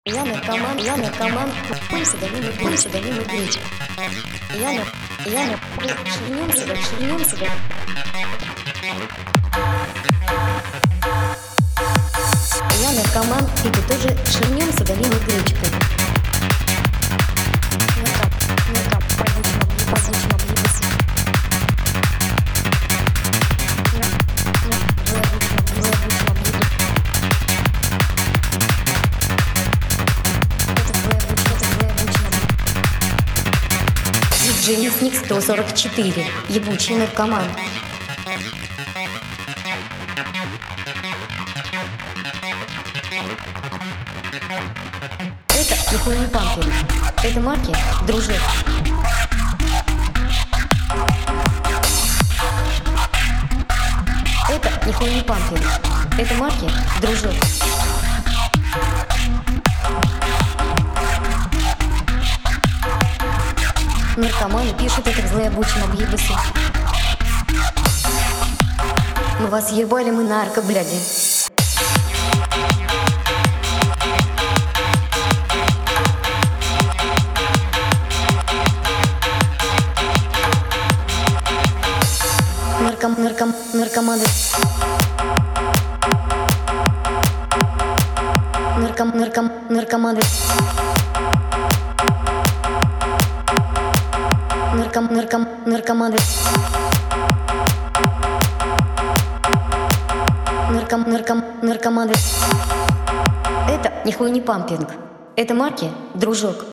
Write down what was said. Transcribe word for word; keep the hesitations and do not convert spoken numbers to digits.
Я наркоман, я наркоман, купим псевдоним и купим псевдоним и гречь. Я нар, я нар, швырнем себя, швырнем себя. Я наркоман, и ты тоже швырнем псевдоним и гречкой. Нарком, нарком, продучим, обли, продучим, облибус. Дженни Сник сто сорок четыре. Ебучий наркоман. Это нихуя не пампер. Это марки, дружок. Это нихуя не пампер. Это марки, дружок. Наркоманы пишут это к злоебучим объебусу. Мы вас ебали, мы нарко, бляди. Нарком, нарком, наркоманы. Нарком, нарком, наркоманы. Нарком, нарком, наркоманы. Нарком, нарком, наркоманы. Это нихуя не пампинг. Это марки, дружок.